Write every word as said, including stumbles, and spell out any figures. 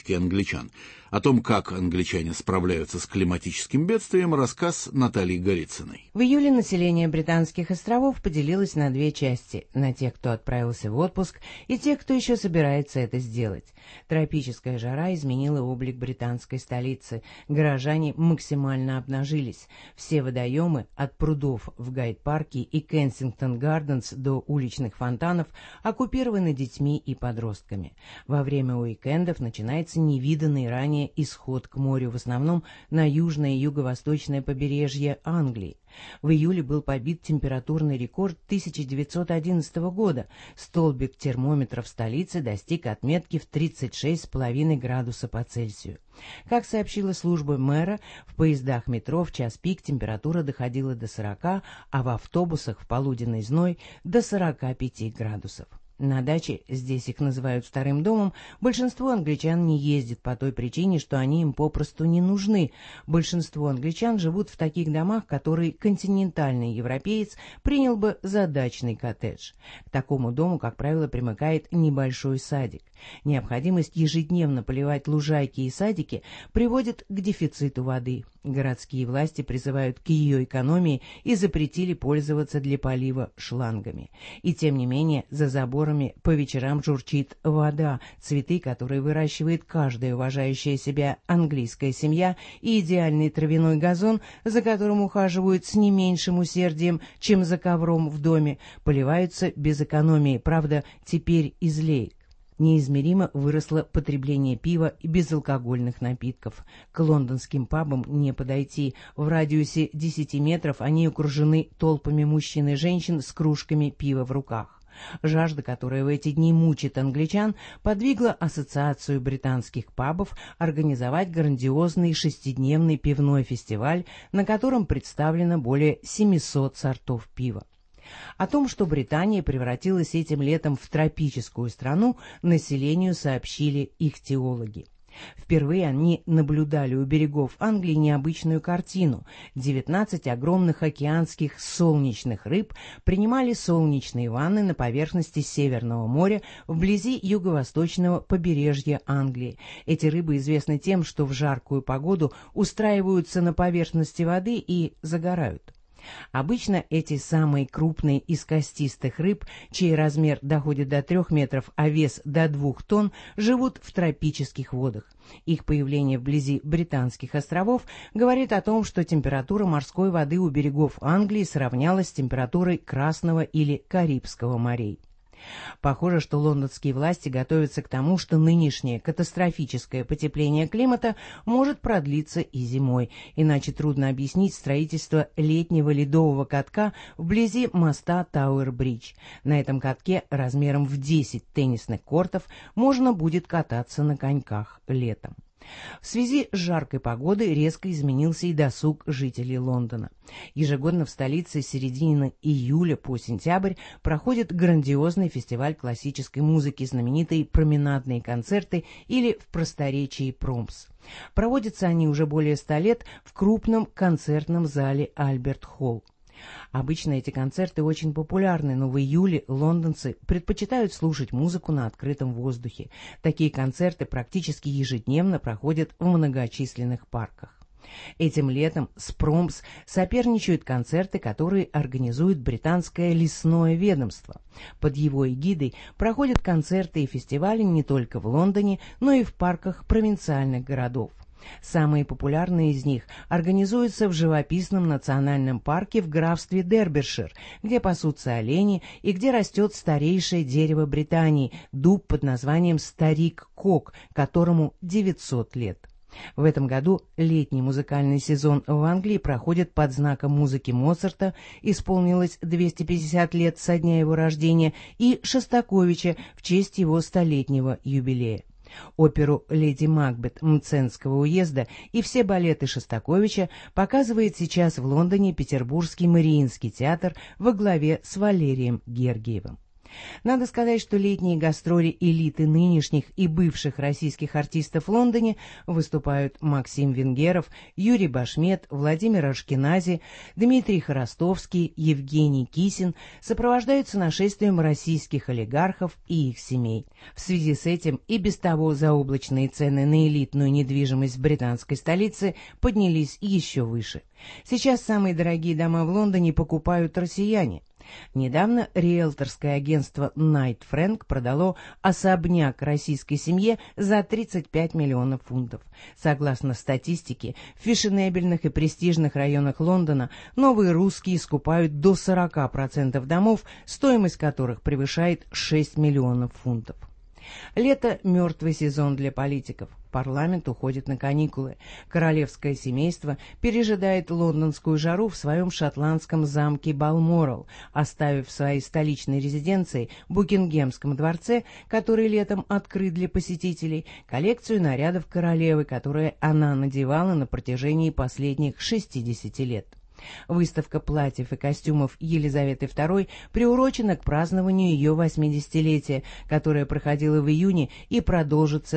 политики англичан. О том, как англичане справляются с климатическим бедствием, рассказ Натальи Голицыной. В июле население Британских островов поделилось на две части – на тех, кто отправился в отпуск, и тех, кто еще собирается это сделать. Тропическая жара изменила облик британской столицы. Горожане максимально обнажились. Все водоемы, от прудов в Гайд-парке и Кенсингтон-Гарденс до уличных фонтанов, оккупированы детьми и подростками. Во время уикендов начинается невиданный ранее исход к морю, в основном на южное и юго-восточное побережье Англии. В июле был побит температурный рекорд тысяча девятьсот одиннадцатого года. Столбик термометра в столице достиг отметки в тридцать шесть целых пять десятых градуса по Цельсию. Как сообщила служба мэра, в поездах метро в час пик температура доходила до сорока, а в автобусах в полуденный зной до сорока пяти градусов. На даче, здесь их называют старым домом, большинство англичан не ездит по той причине, что они им попросту не нужны. Большинство англичан живут в таких домах, которые континентальный европеец принял бы за дачный коттедж. К такому дому, как правило, примыкает небольшой садик. Необходимость ежедневно поливать лужайки и садики приводит к дефициту воды. Городские власти призывают к ее экономии и запретили пользоваться для полива шлангами. И тем не менее, за заборами по вечерам журчит вода, цветы, которые выращивает каждая уважающая себя английская семья, и идеальный травяной газон, за которым ухаживают с не меньшим усердием, чем за ковром в доме, поливаются без экономии, правда, теперь из леек. Неизмеримо выросло потребление пива и безалкогольных напитков. К лондонским пабам не подойти. В радиусе десяти метров они окружены толпами мужчин и женщин с кружками пива в руках. Жажда, которая в эти дни мучит англичан, подвигла Ассоциацию британских пабов организовать грандиозный шестидневный пивной фестиваль, на котором представлено более семисот сортов пива. О том, что Британия превратилась этим летом в тропическую страну, населению сообщили ихтиологи. Впервые они наблюдали у берегов Англии необычную картину. девятнадцать огромных океанских солнечных рыб принимали солнечные ванны на поверхности Северного моря вблизи юго-восточного побережья Англии. Эти рыбы известны тем, что в жаркую погоду устраиваются на поверхности воды и загорают. Обычно эти самые крупные из костистых рыб, чей размер доходит до трех метров, а вес до двух тонн, живут в тропических водах. Их появление вблизи Британских островов говорит о том, что температура морской воды у берегов Англии сравнялась с температурой Красного или Карибского морей. Похоже, что лондонские власти готовятся к тому, что нынешнее катастрофическое потепление климата может продлиться и зимой, иначе трудно объяснить строительство летнего ледового катка вблизи моста Тауэр-Бридж. На этом катке размером в десять теннисных кортов можно будет кататься на коньках летом. В связи с жаркой погодой резко изменился и досуг жителей Лондона. Ежегодно в столице с середины июля по сентябрь проходит грандиозный фестиваль классической музыки, знаменитые променадные концерты или в просторечии промс. Проводятся они уже более ста лет в крупном концертном зале Альберт-Холл. Обычно эти концерты очень популярны, но в июле лондонцы предпочитают слушать музыку на открытом воздухе. Такие концерты практически ежедневно проходят в многочисленных парках. Этим летом с промс соперничают концерты, которые организует британское лесное ведомство. Под его эгидой проходят концерты и фестивали не только в Лондоне, но и в парках провинциальных городов. Самые популярные из них организуются в живописном национальном парке в графстве Дербишир, где пасутся олени и где растет старейшее дерево Британии – дуб под названием Старик-Кок, которому девятьсот лет. В этом году летний музыкальный сезон в Англии проходит под знаком музыки Моцарта, исполнилось двести пятьдесят лет со дня его рождения, и Шостаковича в честь его столетнего юбилея. Оперу «Леди Макбет» Мценского уезда и все балеты Шостаковича показывает сейчас в Лондоне Петербургский Мариинский театр во главе с Валерием Гергиевым. Надо сказать, что летние гастроли элиты нынешних и бывших российских артистов в Лондоне выступают Максим Венгеров, Юрий Башмет, Владимир Ашкенази, Дмитрий Хоростовский, Евгений Кисин, сопровождаются нашествием российских олигархов и их семей. В связи с этим и без того заоблачные цены на элитную недвижимость в британской столице поднялись еще выше. Сейчас самые дорогие дома в Лондоне покупают россияне. Недавно риэлторское агентство Найт Фрэнк продало особняк российской семье за тридцать пять миллионов фунтов. Согласно статистике, в фешенебельных и престижных районах Лондона новые русские скупают до сорока процентов домов, стоимость которых превышает шесть миллионов фунтов. Лето – мертвый сезон для политиков. Парламент уходит на каникулы. Королевское семейство пережидает лондонскую жару в своем шотландском замке Балморал, оставив в своей столичной резиденции Букингемском дворце, который летом открыт для посетителей, коллекцию нарядов королевы, которые она надевала на протяжении последних шестидесяти лет. Выставка платьев и костюмов Елизаветы второй приурочена к празднованию ее восьмидесятилетия, которое проходило в июне и продолжится